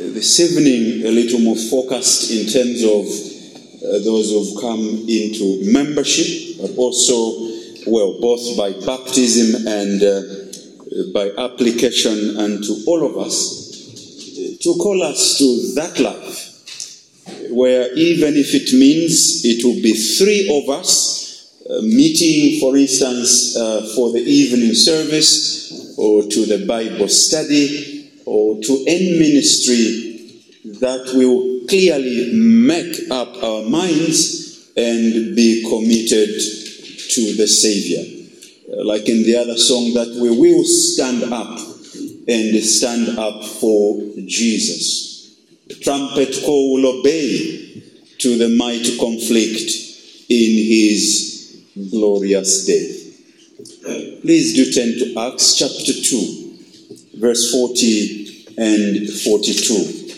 This evening, a little more focused in terms of those who've come into membership, but also, both by baptism and by application, and to all of us, to call us to that life, where even if it means it will be three of us meeting, for instance, for the evening service, or to the Bible study, or to any ministry, that will clearly make up our minds and be committed to the Savior. Like in the other song, that we will stand up and stand up for Jesus. The trumpet call will obey to the mighty conflict in his glorious day. Please do turn to Acts chapter 2, verse 40 and 42.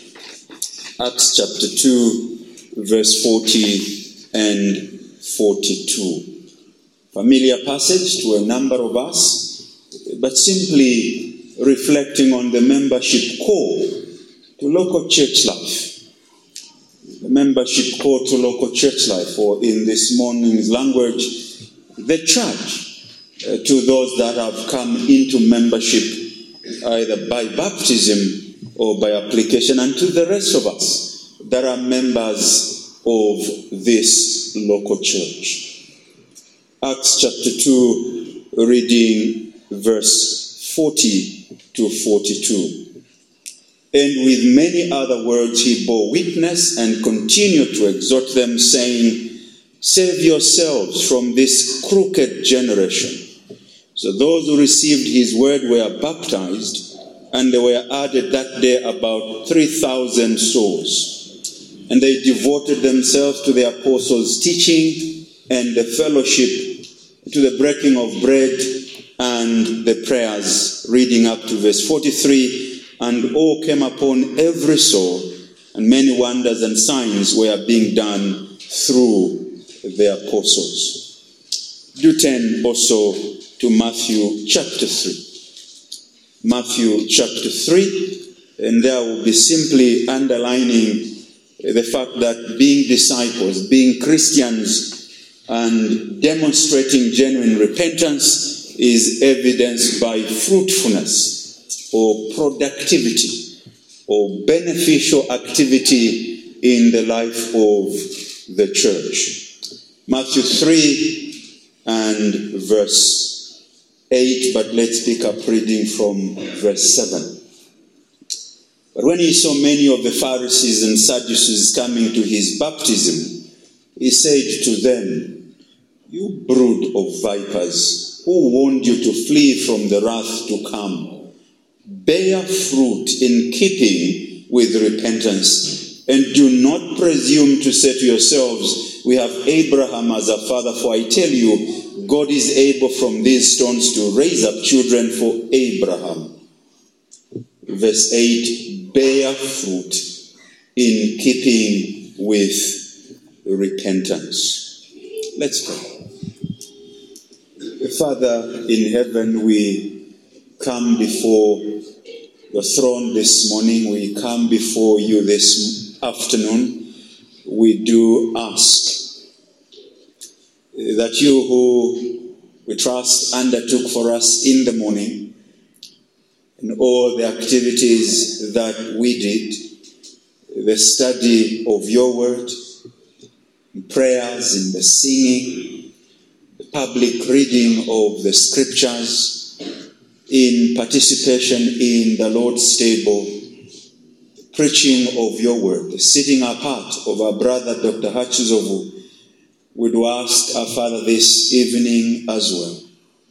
Acts chapter 2, verse 40 and 42. Familiar passage to a number of us, but simply reflecting on the membership call to local church life. The membership call to local church life, or in this morning's language, the church, to those that have come into membership either by baptism or by application, and to the rest of us that are members of this local church. Acts chapter 2, reading verse 40 to 42. And with many other words he bore witness and continued to exhort them, saying, Save yourselves from this crooked generation. So those who received his word were baptized, and there were added that day about 3,000 souls. And they devoted themselves to the apostles' teaching and the fellowship, to the breaking of bread and the prayers. Reading up to verse 43, and awe came upon every soul, and many wonders and signs were being done through the apostles. Do turn also to Matthew chapter 3. Matthew chapter 3, and there will be simply underlining the fact that being disciples, being Christians, and demonstrating genuine repentance is evidenced by fruitfulness or productivity or beneficial activity in the life of the church. Matthew 3 and verse 8, but let's pick up reading from verse 7. But when he saw many of the Pharisees and Sadducees coming to his baptism, he said to them, You brood of vipers, who warned you to flee from the wrath to come? Bear fruit in keeping with repentance, and do not presume to say to yourselves, We have Abraham as a father, for I tell you, God is able from these stones to raise up children for Abraham. Verse 8, bear fruit in keeping with repentance. Let's pray. Father in heaven, we come before your throne this morning. We come before you this afternoon. We do ask that you who we trust undertook for us in the morning, and all the activities that we did, the study of your word, prayers, in the singing, the public reading of the scriptures, in participation in the Lord's table, preaching of your word, the sitting apart of our brother Dr. Hachizovu, would ask our Father this evening as well.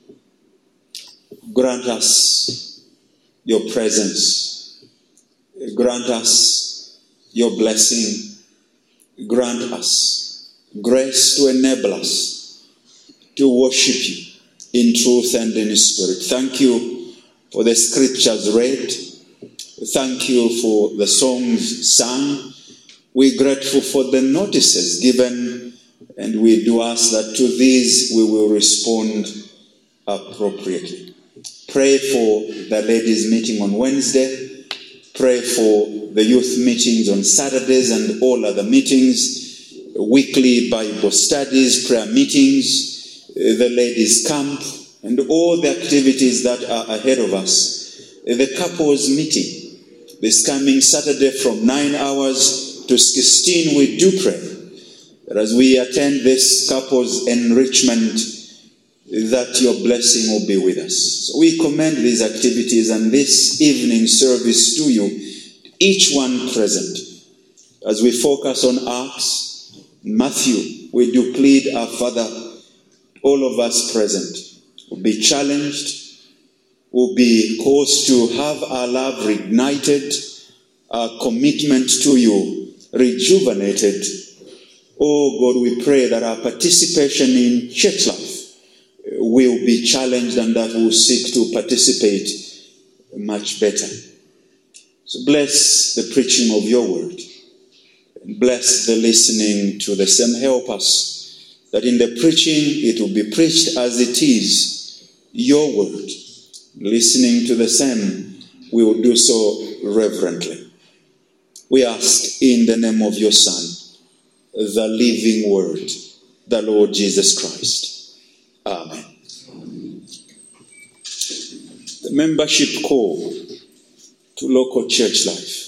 Grant us your presence. Grant us your blessing. Grant us grace to enable us to worship you in truth and in spirit. Thank you for the scriptures read. Thank you for the songs sung. We're grateful for the notices given, and we do ask that to these we will respond appropriately. Pray for the ladies' meeting on Wednesday. pray for the youth meetings on Saturdays and all other meetings, weekly Bible studies, prayer meetings, the ladies' camp, and all the activities that are ahead of us. The couples meeting this coming Saturday from 9 hours to 16, we do pray that as we attend this couples enrichment, that your blessing will be with us. So we commend these activities and this evening service to you, each one present. As we focus on Acts, Matthew, we do plead our Father, all of us present will be challenged, will be caused to have our love reignited, our commitment to you rejuvenated. Oh God, we pray that our participation in church life will be challenged and that we'll seek to participate much better. So bless the preaching of your word. And bless the listening to the same. Help us that in the preaching it will be preached as it is your word. Listening to the same, we will do so reverently. We ask in the name of your Son, the living word, the Lord Jesus Christ. Amen. The membership call to local church life.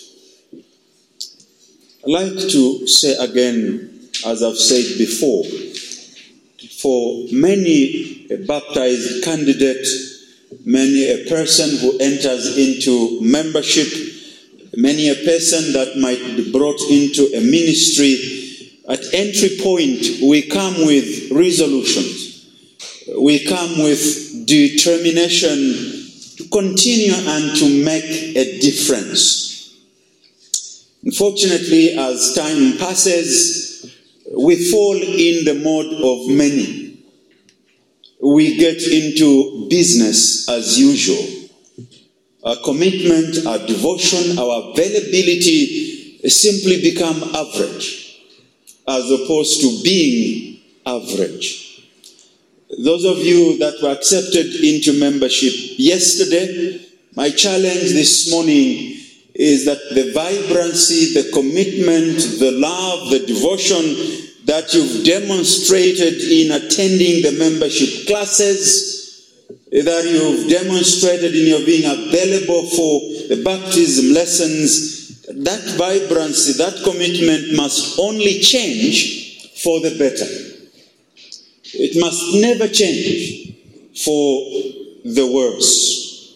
I'd like to say again, as I've said before, for many a baptized candidate, many a person who enters into membership, many a person that might be brought into a ministry, at entry point we come with resolutions. We come with determination to continue and to make a difference. Unfortunately, as time passes, we fall in the mode of many. We get into business as usual. Our commitment, our devotion, our availability simply become average, as opposed to being average. Those of you that were accepted into membership yesterday, my challenge this morning is that the vibrancy, the commitment, the love, the devotion that you've demonstrated in attending the membership classes, that you've demonstrated in your being available for the baptism lessons, that vibrancy, that commitment must only change for the better. It must never change for the worse.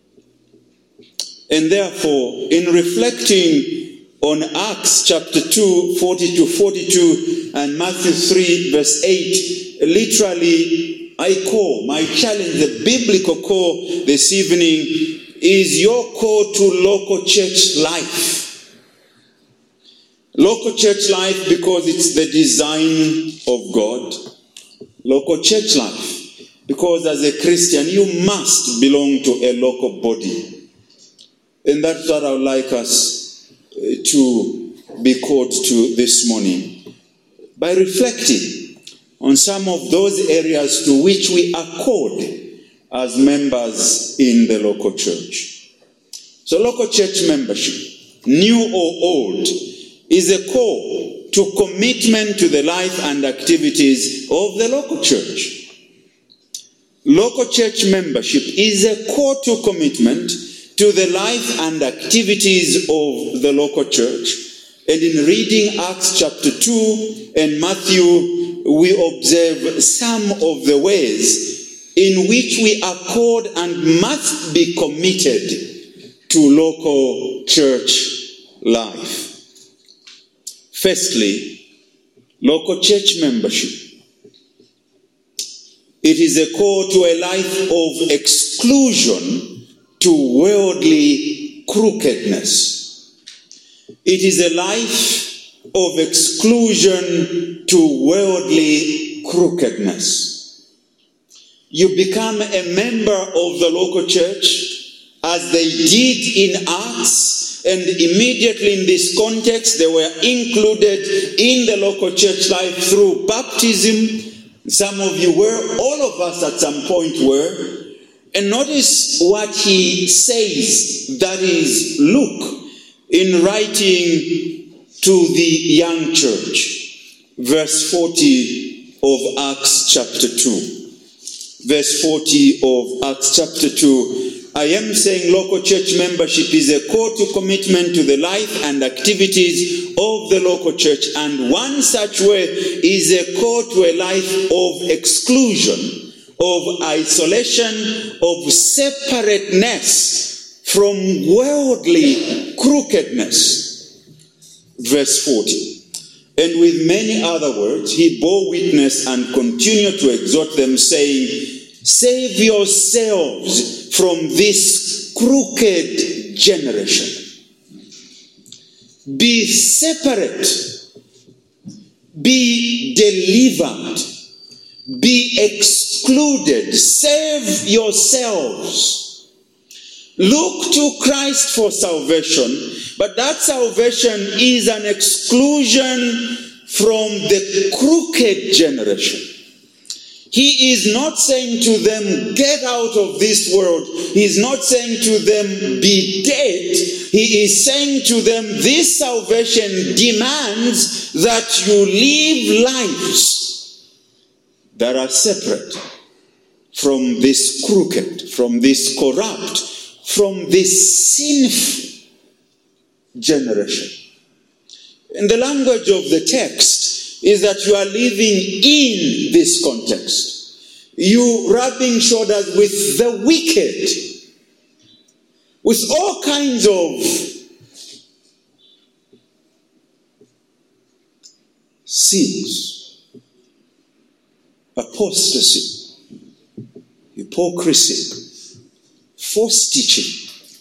And therefore, in reflecting on Acts chapter 2, 40-42, and Matthew 3, verse 8, literally, my challenge, the biblical call this evening is your call to local church life. Local church life because it's the design of God. Local church life because as a Christian you must belong to a local body. And that's what I would like us to be called to this morning. By reflecting on some of those areas to which we are called as members in the local church. So local church membership, new or old, is a call to commitment to the life and activities of the local church. Local church membership is a call to commitment to the life and activities of the local church. And in reading Acts chapter 2 and Matthew, we observe some of the ways in which we are called and must be committed to local church life. Firstly, local church membership. It is a call to a life of exclusion to worldly crookedness. It is a life of exclusion to worldly crookedness. You become a member of the local church as they did in Acts. And immediately in this context, they were included in the local church life through baptism. Some of you were, all of us at some point were. And notice what he says, that is Luke in writing to the young church, verse 40 of Acts chapter 2. Verse 40 of Acts chapter 2, I am saying local church membership is a call to commitment to the life and activities of the local church, and one such way is a call to a life of exclusion, of isolation, of separateness from worldly crookedness. Verse 40. And with many other words, he bore witness and continued to exhort them, saying, save yourselves from this crooked generation. Be separate. Be delivered. Be excluded. Save yourselves. Look to Christ for salvation, but that salvation is an exclusion from the crooked generation. He is not saying to them, get out of this world. He is not saying to them, be dead. He is saying to them, this salvation demands that you live lives that are separate from this crooked, from this corrupt, from this sinful generation. And the language of the text is that you are living in this context. You rubbing shoulders with the wicked, with all kinds of sins, apostasy, hypocrisy, false teaching.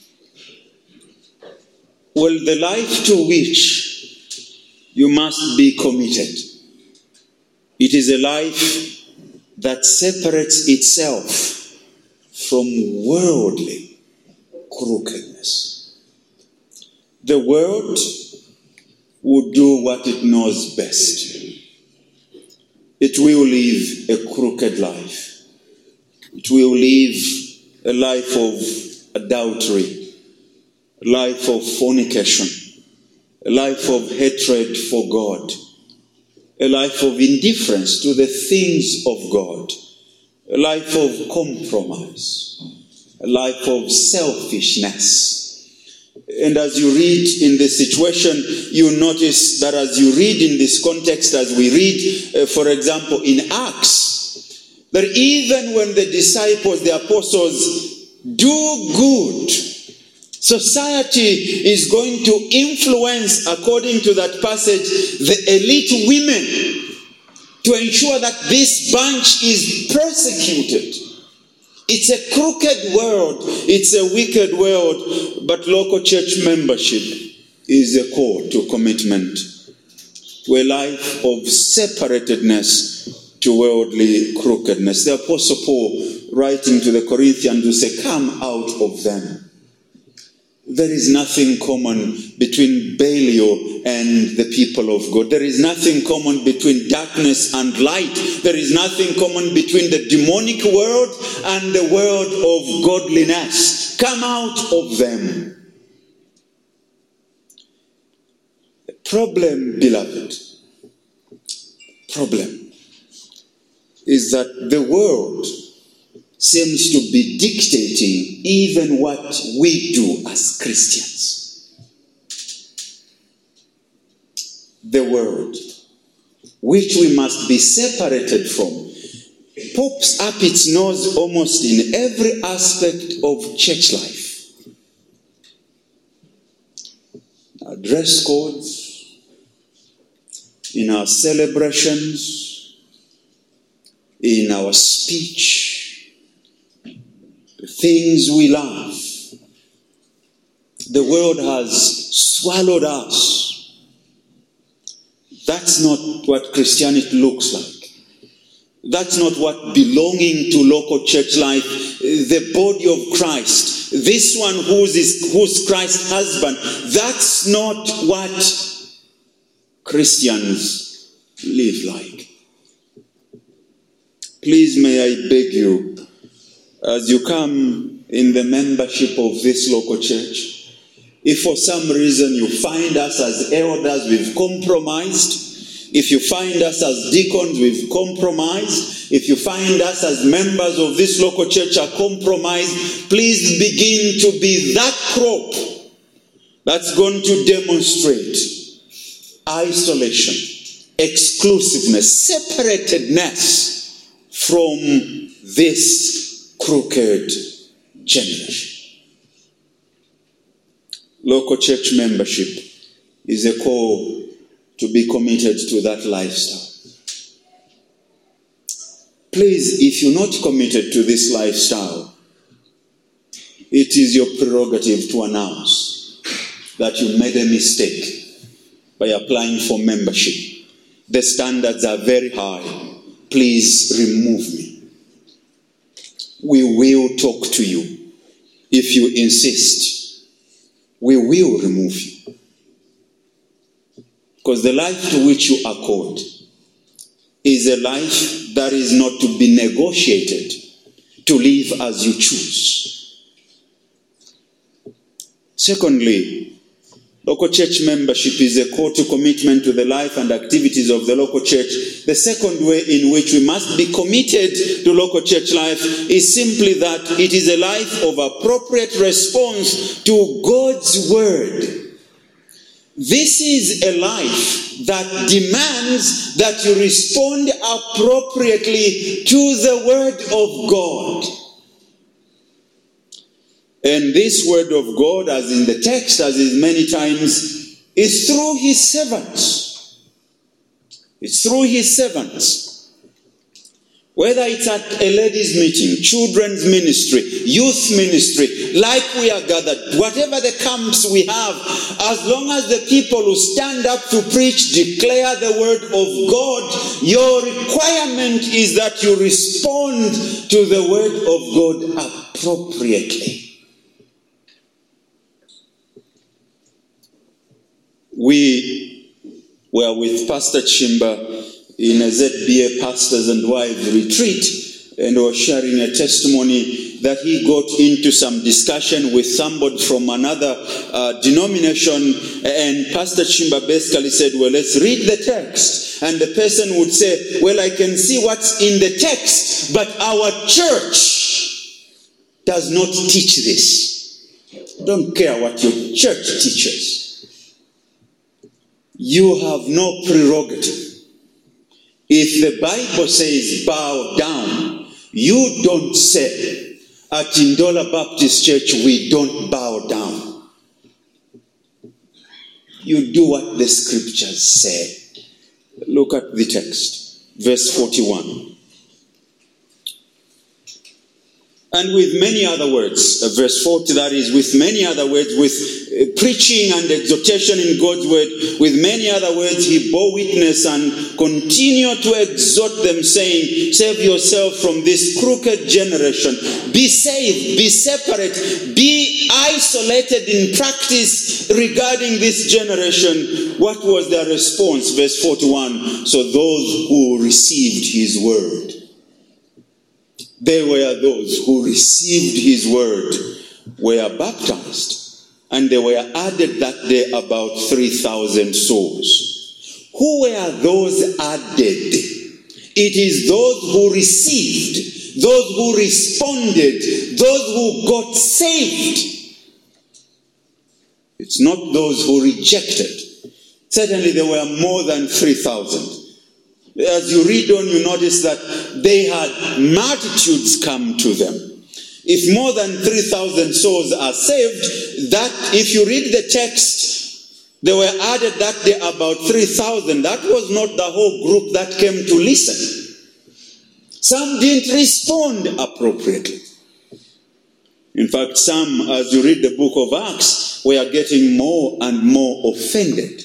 Well, the life to which you must be committed, it is a life that separates itself from worldly crookedness. The world will do what it knows best. It will live a crooked life. It will live a life of adultery, a life of fornication, a life of hatred for God, a life of indifference to the things of God, a life of compromise, a life of selfishness. And as you read in this situation, you notice that as you read in this context, as we read, for example, in Acts, that even when the disciples, the apostles, do good, society is going to influence, according to that passage, the elite women to ensure that this bunch is persecuted. It's a crooked world. It's a wicked world. But local church membership is a call to commitment to a life of separatedness to worldly crookedness. The Apostle Paul, writing to the Corinthians, will say, come out of them. There is nothing common between Belial and the people of God. There is nothing common between darkness and light. There is nothing common between the demonic world and the world of godliness. Come out of them. The problem, beloved, is that the world seems to be dictating even what we do as Christians. The world, which we must be separated from, pops up its nose almost in every aspect of church life. Our dress codes, in our celebrations, in our speech, the things we love. The world has swallowed us. That's not what Christianity looks like. That's not what belonging to local church life, the body of Christ, this one who's Christ's husband, that's not what Christians live like. Please, may I beg you, as you come in the membership of this local church, If for some reason you find us as elders, we've compromised. If you find us as deacons, we've compromised. If you find us as members of this local church are compromised, please begin to be that crop that's going to demonstrate isolation, exclusiveness, separatedness from this crooked generation. Local church membership is a call to be committed to that lifestyle. Please, if you're not committed to this lifestyle, it is your prerogative to announce that you made a mistake by applying for membership. The standards are very high. Please remove me. We will talk to you. If you insist, we will remove you. Because the life to which you are called is a life that is not to be negotiated, to live as you choose. Secondly, local church membership is a call to commitment to the life and activities of the local church. The second way in which we must be committed to local church life is simply that it is a life of appropriate response to God's word. This is a life that demands that you respond appropriately to the word of God. And this word of God, as in the text, as is many times, is through his servants. It's through his servants. Whether it's at a ladies' meeting, children's ministry, youth ministry, like we are gathered, whatever the camps we have, as long as the people who stand up to preach declare the word of God, your requirement is that you respond to the word of God appropriately. We were with Pastor Chimba in a ZBA Pastors and Wives retreat, and was sharing a testimony that he got into some discussion with somebody from another denomination, and Pastor Chimba basically said, well, let's read the text. And the person would say, well, I can see what's in the text, but our church does not teach this. Don't care what your church teaches. You have no prerogative. If the Bible says bow down, you don't say, at Indola Baptist Church, we don't bow down. You do what the scriptures say. Look at the text, verse 41. And with many other words, verse 40, that is, with many other words, with preaching and exhortation in God's word, with many other words, he bore witness and continued to exhort them, saying, save yourself from this crooked generation. Be saved, be separate, be isolated in practice regarding this generation. What was their response? Verse 41, so those who received his word. They were those who received his word, were baptized, and they were added that day about 3,000 souls. Who were those added? It is those who received, those who responded, those who got saved. It's not those who rejected. Certainly there were more than 3,000. As you read on, you notice that they had multitudes come to them. If more than 3,000 souls are saved, that if you read the text, they were added that day about 3,000. That was not the whole group that came to listen. Some didn't respond appropriately. In fact, some, as you read the book of Acts, were getting more and more offended.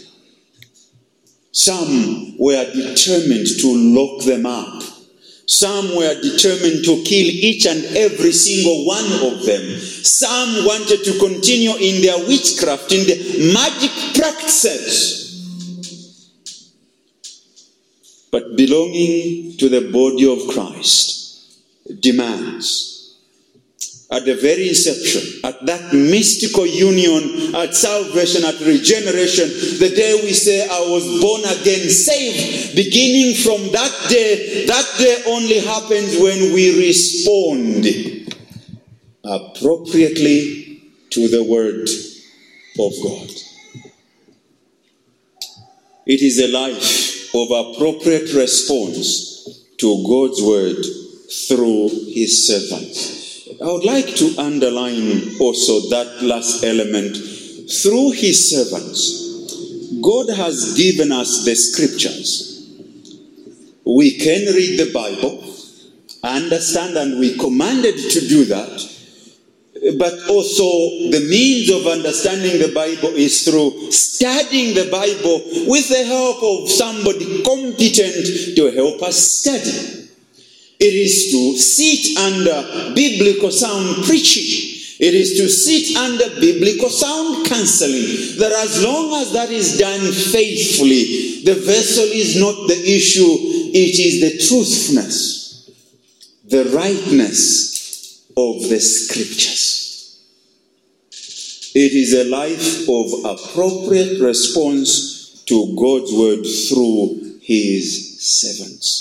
Some were determined to lock them up. Some were determined to kill each and every single one of them. Some wanted to continue in their witchcraft, in their magic practices. But belonging to the body of Christ demands at the very inception, at that mystical union, at salvation, at regeneration, the day we say, I was born again, saved, beginning from that day only happens when we respond appropriately to the word of God. It is a life of appropriate response to God's word through his servants. I would like to underline also that last element. Through his servants, God has given us the scriptures. We can read the Bible, understand, and we commanded to do that. But also the means of understanding the Bible is through studying the Bible with the help of somebody competent to help us study. It is to sit under biblical sound preaching. It is to sit under biblical sound counseling. That as long as that is done faithfully, the vessel is not the issue. It is the truthfulness, the rightness of the scriptures. It is a life of appropriate response to God's word through his servants.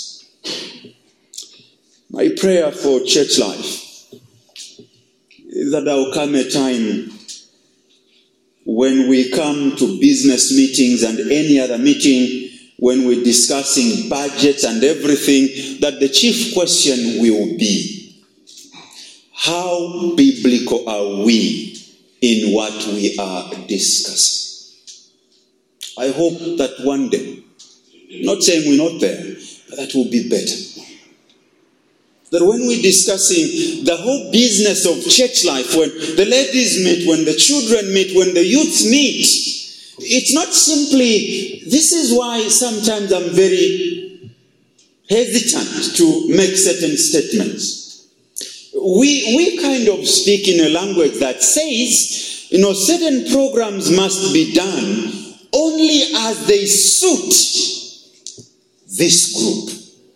My prayer for church life is that there will come a time when we come to business meetings and any other meeting, when we're discussing budgets and everything, that the chief question will be, how biblical are we in what we are discussing? I hope that one day, not saying we're not there, but that will be better. That when we're discussing the whole business of church life, when the ladies meet, when the children meet, when the youths meet, it's not simply, this is why sometimes I'm very hesitant to make certain statements. We kind of speak in a language that says, certain programs must be done only as they suit this group.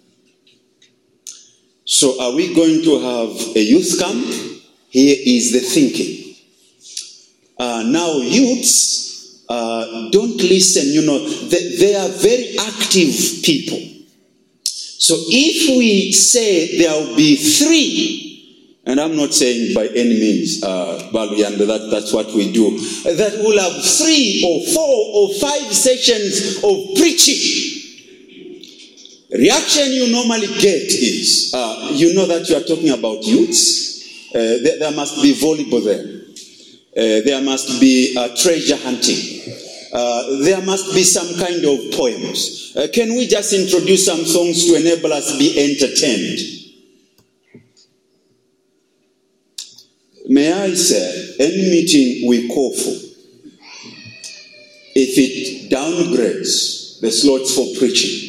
So are we going to have a youth camp? Here is the thinking. Now youths, don't listen. They are very active people. So if we say there will be 3, and I'm not saying by any means, that's what we do, that we'll have 3 or 4 or 5 sessions of preaching. Reaction you normally get is, that you are talking about youths. There must be volleyball there. There must be treasure hunting. There must be some kind of poems. Can we just introduce some songs to enable us to be entertained? May I say, any meeting we call for, if it downgrades the slots for preaching,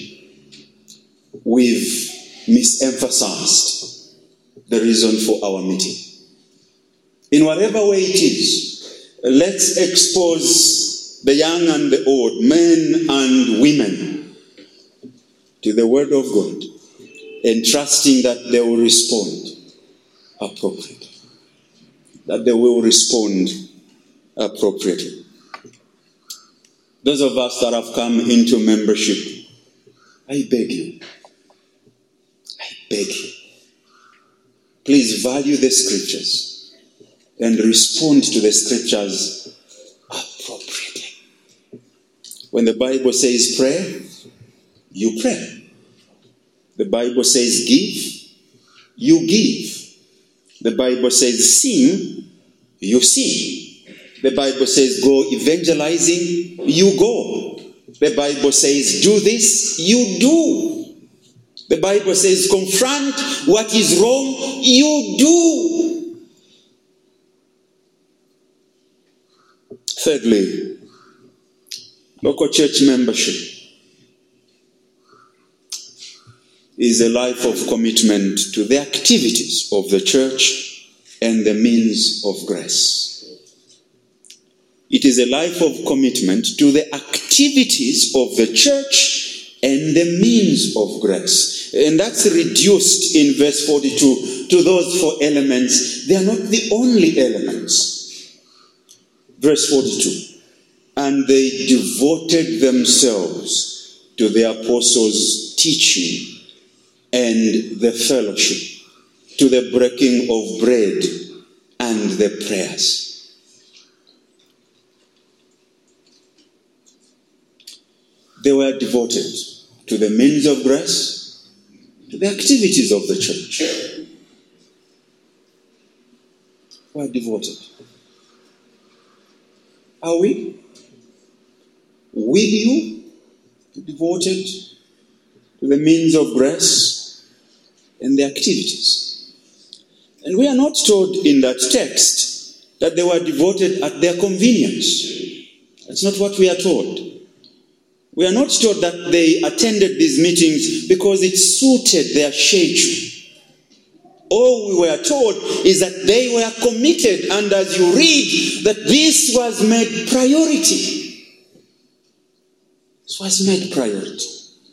we've misemphasized the reason for our meeting. In whatever way it is, let's expose the young and the old, men and women, to the word of God, and trusting that they will respond appropriately. That they will respond appropriately. Those of us that have come into membership, I beg you, please value the scriptures and respond to the scriptures appropriately. When the Bible says pray, you pray. The Bible says give, you give. The Bible says sing, you sing. The Bible says go evangelizing, you go. The Bible says do this, you do. The Bible says confront what is wrong, you do. Thirdly, local church membership is a life of commitment to the activities of the church and the means of grace. It is a life of commitment to the activities of the church and the means of grace. And that's reduced in verse 42 to those 4 elements, they are not the only elements. Verse 42. And they devoted themselves to the apostles' teaching and the fellowship, to the breaking of bread and the prayers. They were devoted to the means of grace, to the activities of the church. They were devoted. Are we? Will you be devoted to the means of grace and the activities? And we are not told in that text that they were devoted at their convenience. That's not what we are told. We are not told that they attended these meetings because it suited their schedule. All we were told is that they were committed, and as you read, that this was made priority. This was made priority.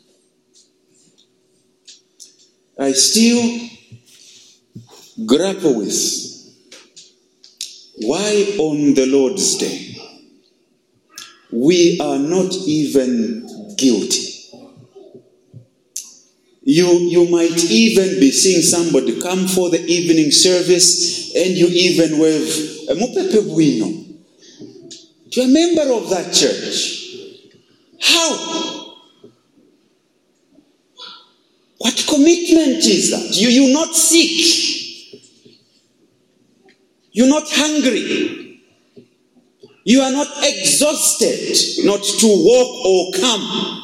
I still grapple with why on the Lord's Day we are not even guilty. You might even be seeing somebody come for the evening service and you even wave a mopepe buino. You're a member of that church. How? What commitment is that? You're not sick. You're not hungry. You are not exhausted not to walk or come.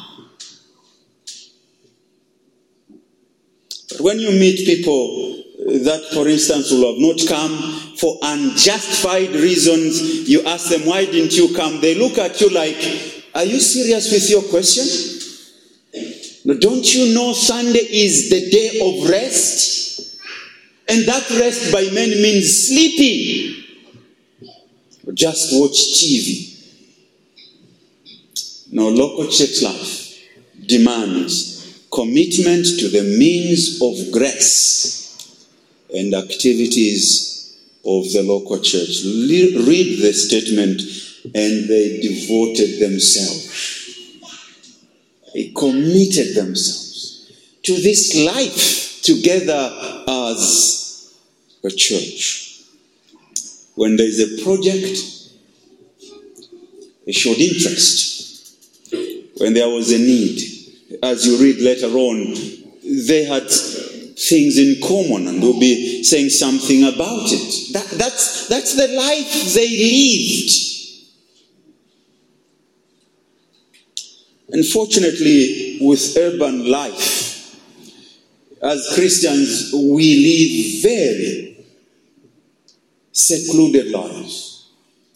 But when you meet people that, for instance, will have not come for unjustified reasons, you ask them, why didn't you come? They look at you like, are you serious with your question? No, don't you know Sunday is the day of rest? And that rest by many means sleeping. Just watch TV. No, local church life demands commitment to the means of grace and activities of the local church. Read the statement, and they devoted themselves. They committed themselves to this life together as a church. When there is a project, they showed interest. When there was a need, as you read later on, they had things in common and will be saying something about it. That's the life they lived. Unfortunately, with urban life, as Christians, we live very secluded lives.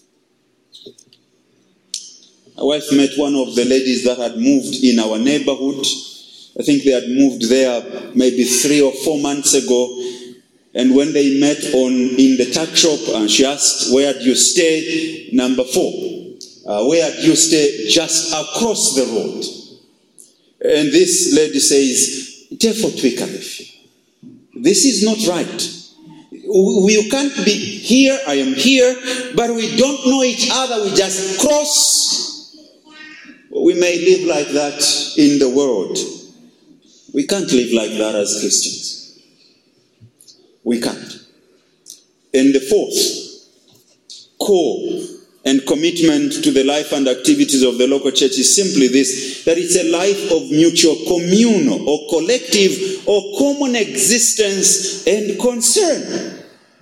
My wife met one of the ladies that had moved in our neighborhood. I think they had moved there maybe 3 or 4 months ago. And when they met in the tuck shop, and she asked, where do you stay? Number 4. Where do you stay? Just across the road. And this lady says, this is not right. We can't be here, I am here, but we don't know each other, we just cross. We may live like that in the world. We can't live like that as Christians. We can't. And the 4th core and commitment to the life and activities of the local church is simply this, that it's a life of mutual communal or collective or common existence and concern.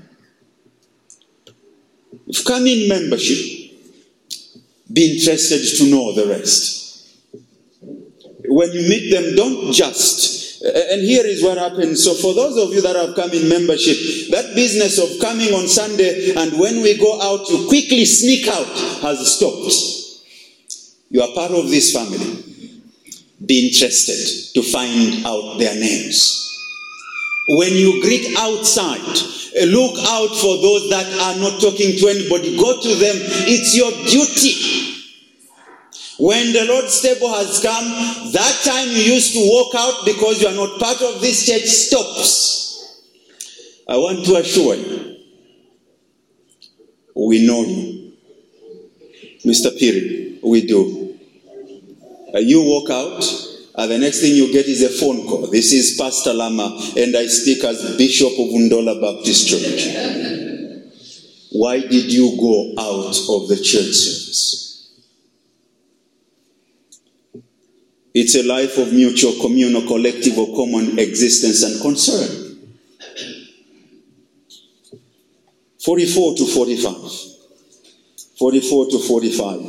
If come in membership, be interested to know the rest. When you meet them, don't just, and here is what happens. So for those of you that have come in membership, that business of coming on Sunday and when we go out to quickly sneak out has stopped. You are part of this family. Be interested to find out their names. When you greet outside, look out for those that are not talking to anybody. Go to them. It's your duty. When the Lord's table has come, that time you used to walk out because you are not part of this church stops. I want to assure you, we know you. Mr. Piri, we do. You walk out, and the next thing you get is a phone call. This is Pastor Lama, and I speak as Bishop of Undola Baptist Church. Why did you go out of the church service? It's a life of mutual, communal, collective, or common existence and concern. 44 to 45. 44 to 45.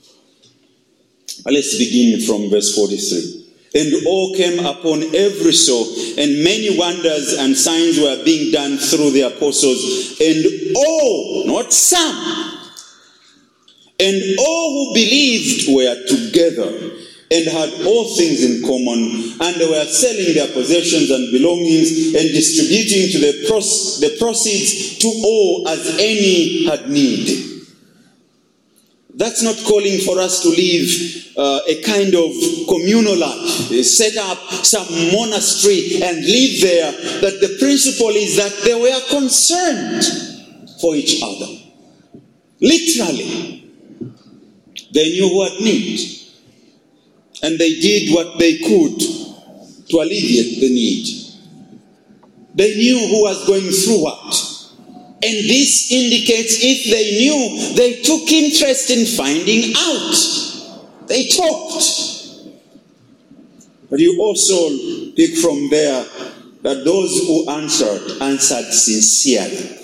Let's begin from verse 43. And awe came upon every soul, and many wonders and signs were being done through the apostles. And all, not some, and all who believed were together and had all things in common, and they were selling their possessions and belongings and distributing to the proceeds to all as any had need. That's not calling for us to live a kind of communal life, set up some monastery and live there. But the principle is that they were concerned for each other. Literally, they knew who had need. And they did what they could to alleviate the need. They knew who was going through what. And this indicates if they knew, they took interest in finding out. They talked. But you also pick from there that those who answered sincerely.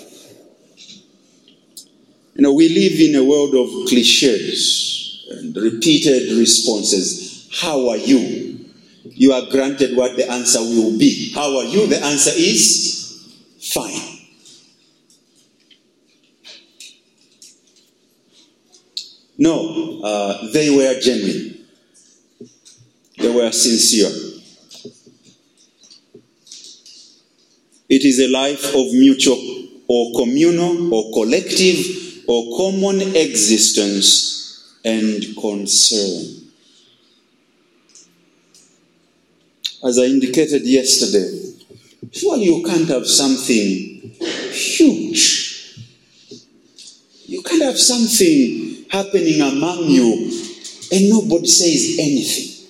You know, we live in a world of cliches and repeated responses. How are you? You are granted what the answer will be. How are you? The answer is fine. No, they were genuine. They were sincere. It is a life of mutual or communal or collective or common existence and concern. As I indicated yesterday, surely you can't have something huge. You can't have something happening among you and nobody says anything.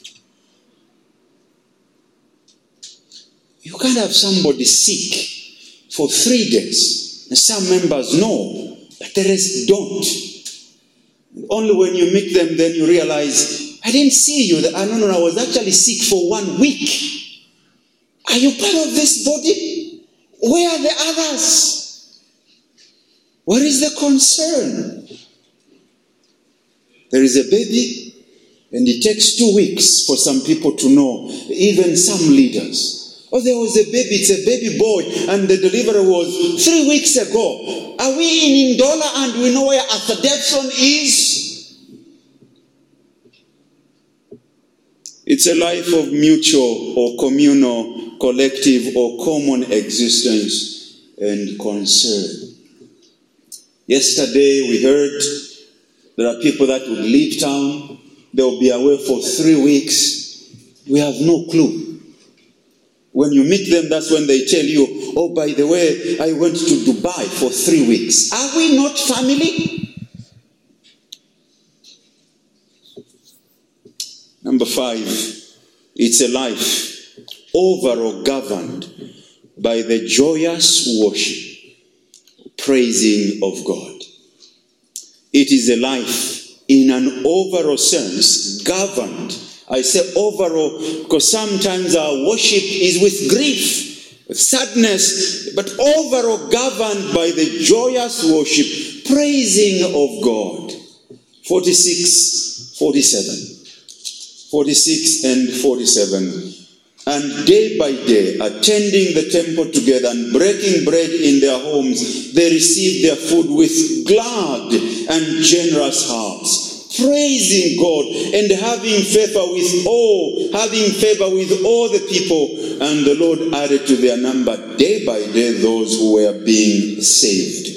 You can't have somebody sick for 3 days and some members know, but the rest don't. Only when you meet them then you realize, I didn't see you. No, I was actually sick for 1 week. Are you part of this body? Where are the others? Where is the concern? There is a baby, and it takes 2 weeks for some people to know, even some leaders. Oh, there was a baby, it's a baby boy, and the delivery was 3 weeks ago. Are we in Ndola and we know where Arthur Debson is? It's a life of mutual or communal, collective or common existence and concern. Yesterday we heard there are people that would leave town. They'll be away for 3 weeks. We have no clue. When you meet them, that's when they tell you, oh, by the way, I went to Dubai for 3 weeks. Are we not family? Number 5, it's a life over or governed by the joyous worship, praising of God. It is a life in an overall sense, governed. I say overall because sometimes our worship is with grief, with sadness, but overall governed by the joyous worship, praising of God. 46, 47. 46 and 47. And day by day, attending the temple together and breaking bread in their homes, they received their food with glad and generous hearts, praising God and having favor with all the people. And the Lord added to their number day by day those who were being saved.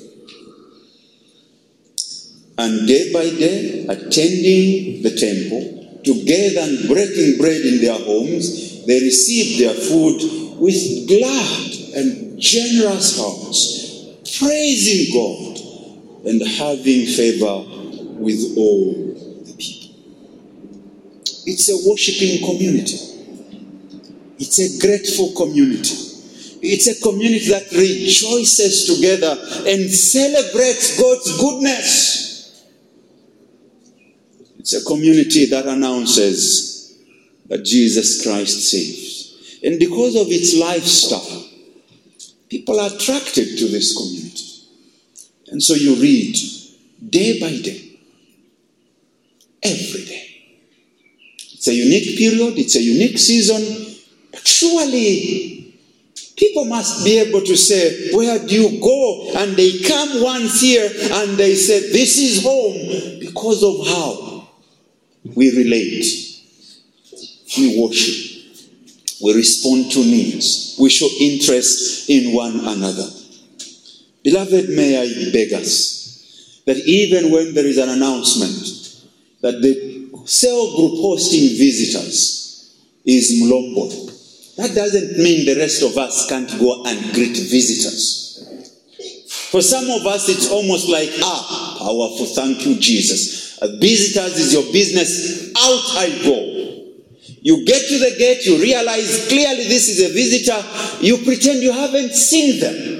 And day by day, attending the temple together and breaking bread in their homes, they received their food with glad and generous hearts, praising God, and having favor with all the people. It's a worshiping community. It's a grateful community. It's a community that rejoices together and celebrates God's goodness. It's a community that announces that Jesus Christ saves. And because of its lifestyle, people are attracted to this community. And so you read day by day, every day. It's a unique period, it's a unique season. But surely, people must be able to say, where do you go? And they come once here and they say, this is home, because of how we relate. We worship. We respond to needs. We show interest in one another. Beloved, may I beg us that even when there is an announcement that the cell group hosting visitors is Mlombo, that doesn't mean the rest of us can't go and greet visitors. For some of us, it's almost like, powerful, thank you, Jesus. Visitors is your business, out I go. You get to the gate, you realize clearly this is a visitor, you pretend you haven't seen them.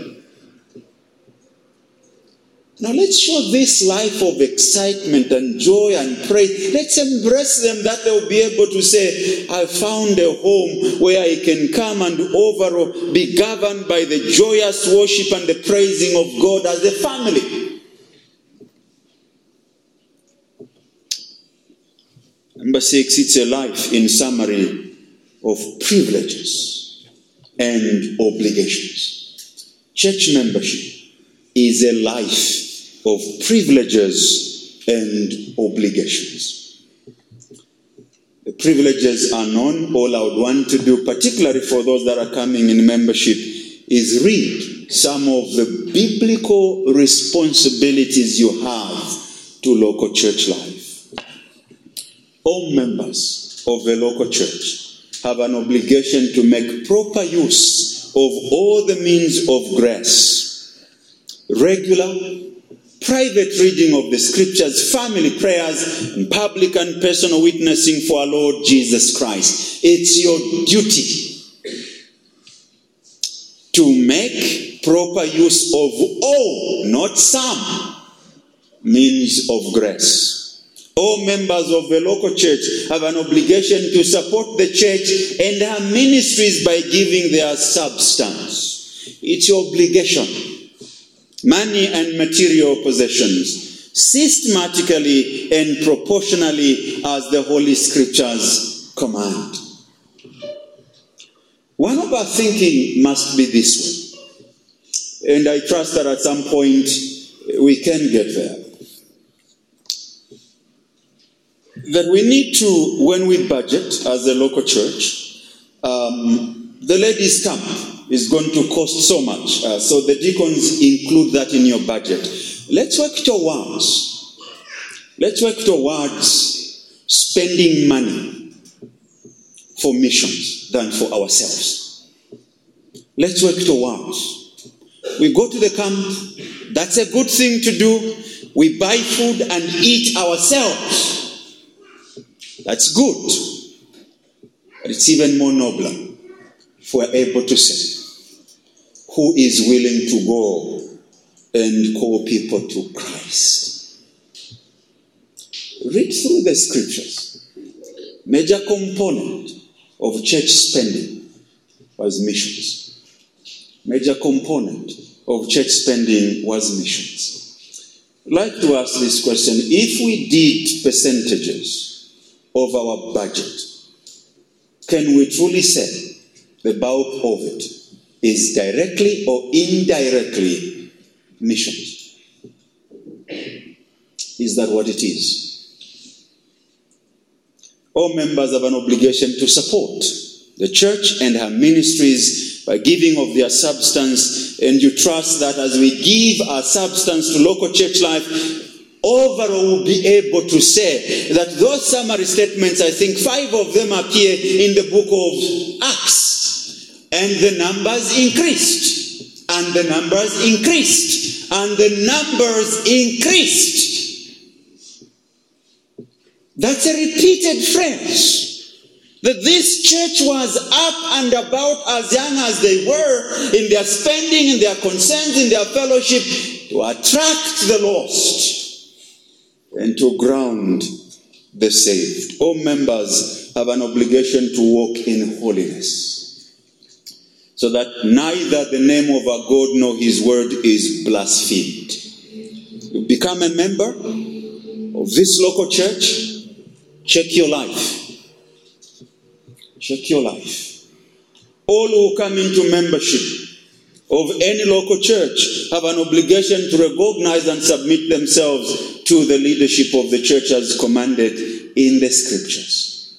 Now let's show this life of excitement and joy and praise. Let's embrace them that they'll be able to say, I found a home where I can come and overall be governed by the joyous worship and the praising of God as a family. Number 6, it's a life, in summary, of privileges and obligations. Church membership is a life of privileges and obligations. The privileges are known. All I would want to do, particularly for those that are coming in membership, is read some of the biblical responsibilities you have to local church life. All members of a local church have an obligation to make proper use of all the means of grace. Regular, private reading of the scriptures, family prayers, and public and personal witnessing for our Lord Jesus Christ. It's your duty to make proper use of all, not some, means of grace. All members of the local church have an obligation to support the church and her ministries by giving their substance. It's your obligation. Money and material possessions, systematically and proportionally as the Holy Scriptures command. One of our thinking must be this way, and I trust that at some point we can get there. That we need to, when we budget as a local church, the ladies' camp is going to cost so much. So the deacons include that in your budget. Let's work towards spending money for missions than for ourselves. Let's work towards. We go to the camp. That's a good thing to do. We buy food and eat ourselves. That's good. But it's even more nobler if we're able to say, who is willing to go and call people to Christ? Read through the scriptures. Major component of church spending was missions. Major component of church spending was missions. I'd like to ask this question. If we did percentages of our budget, can we truly say the bulk of it is directly or indirectly missions? Is that what it is? All members have an obligation to support the church and her ministries by giving of their substance, and you trust that as we give our substance to local church life, overall we'll be able to say that those summary statements, I think 5 of them appear in the book of Acts, and the numbers increased. and the numbers increased. And the numbers increased. That's a repeated phrase. That this church was up and about as young as they were in their spending, in their concerns, in their fellowship, to attract the lost and to ground the saved. All members have an obligation to walk in holiness, so that neither the name of our God nor his word is blasphemed. You become a member of this local church, check your life. Check your life. All who come into membership of any local church have an obligation to recognize and submit themselves to the leadership of the church as commanded in the scriptures.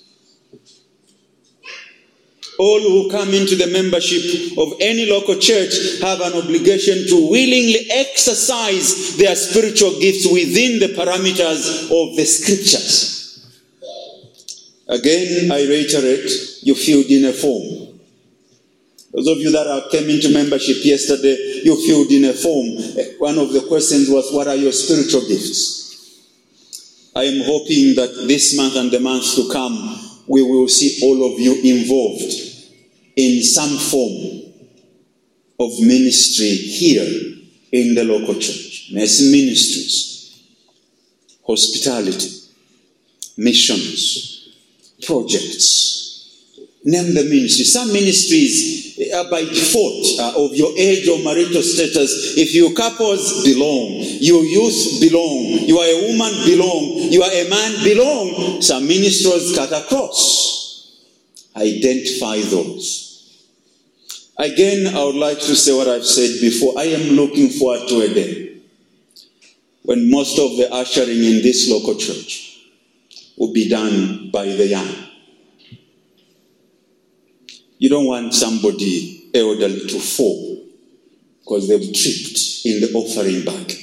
All who come into the membership of any local church have an obligation to willingly exercise their spiritual gifts within the parameters of the scriptures. Again, I reiterate, you filled in a form. Those of you that came into membership yesterday, you filled in a form. One of the questions was, what are your spiritual gifts? I am hoping that this month and the months to come, we will see all of you involved in some form of ministry here in the local church. Mercy ministries, hospitality, missions, projects. Name the ministry. Some ministries are by default of your age or marital status. If you couples belong, your youth belong, you are a woman belong, you are a man belong. Some ministries cut across. Identify those. Again, I would like to say what I've said before. I am looking forward to a day when most of the ushering in this local church will be done by the young. You don't want somebody elderly to fall because they've tripped in the offering bag.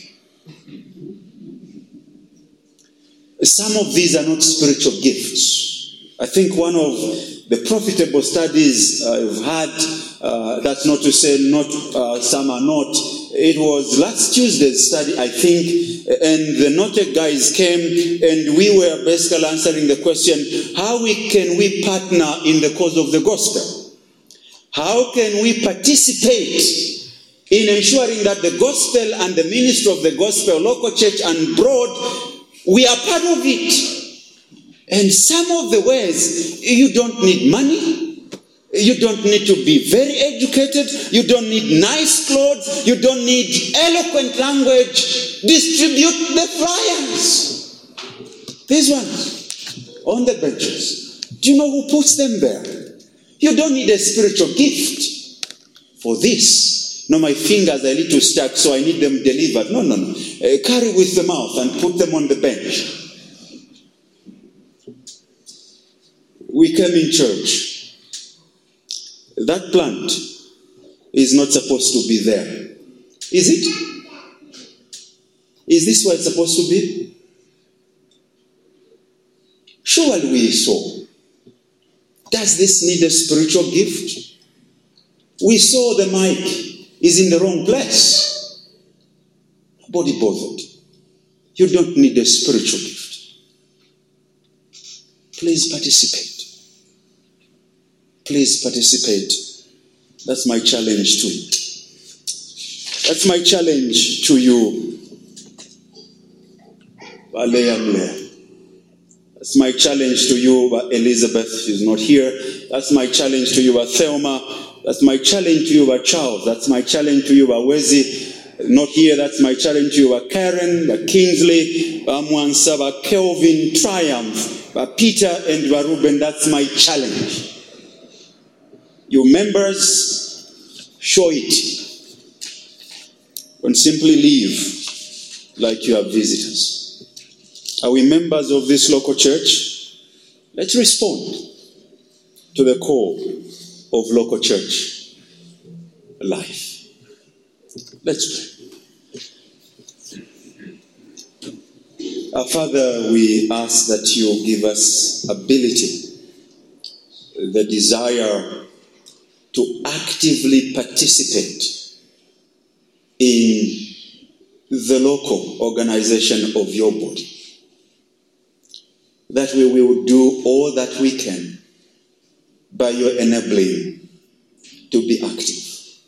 Some of these are not spiritual gifts. I think one of the profitable studies I've had, that's not to say some are not. It was last Tuesday's study, I think, and the Noted guys came and we were basically answering the question, how can we partner in the cause of the gospel? How can we participate in ensuring that the gospel and the ministry of the gospel, local church and broad, we are part of it? And some of the ways, you don't need money. You don't need to be very educated. You don't need nice clothes. You don't need eloquent language. Distribute the flyers. These ones on the benches. Do you know who puts them there? You don't need a spiritual gift for this. No, my fingers are a little stuck, so I need them delivered. No. Carry with the mouth and put them on the bench. We came in church. That plant is not supposed to be there. Is it? Is this where it's supposed to be? Surely we saw. Does this need a spiritual gift? We saw the mic is in the wrong place. Nobody bothered. You don't need a spiritual gift. Please participate. Please participate. That's my challenge to you. That's my challenge to you. That's my challenge to you, Elizabeth. She's not here. That's my challenge to you, Thelma. That's my challenge to you, Charles. That's my challenge to you, Wezi. Not here. That's my challenge to you, Karen, Kingsley, Mwansa, Kelvin, Triumph, Peter, and Ruben. That's my challenge. You members, show it. Don't simply leave like you are visitors. Are we members of this local church? Let's respond to the call of local church life. Let's pray. Our Father, we ask that you give us ability, the desire to actively participate in the local organization of your body, that we will do all that we can by your enabling to be active.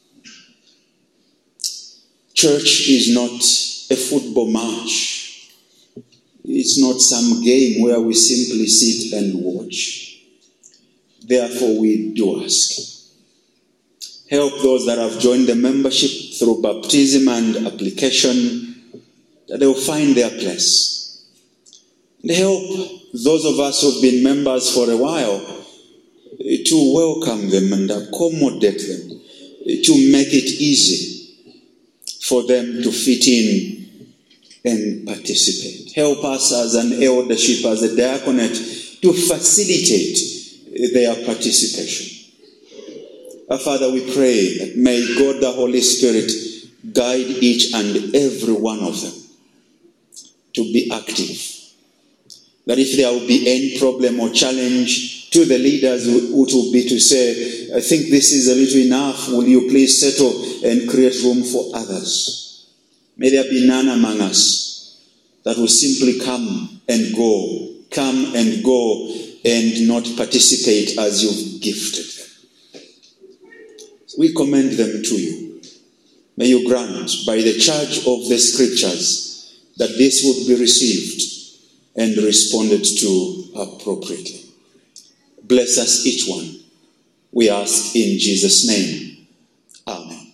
Church is not a football match. It's not some game where we simply sit and watch. Therefore, we do ask. Help those that have joined the membership through baptism and application, that they will find their place. And help those of us who have been members for a while to welcome them and accommodate them, to make it easy for them to fit in and participate. Help us as an eldership, as a diaconate, to facilitate their participation. Our Father, we pray that may God the Holy Spirit guide each and every one of them to be active. That if there will be any problem or challenge to the leaders, it will be to say, I think this is a little enough. Will you please settle and create room for others? May there be none among us that will simply come and go and not participate as you've gifted them. We commend them to you. May you grant by the charge of the scriptures that this would be received and responded to appropriately. Bless us each one. We ask in Jesus' name. Amen.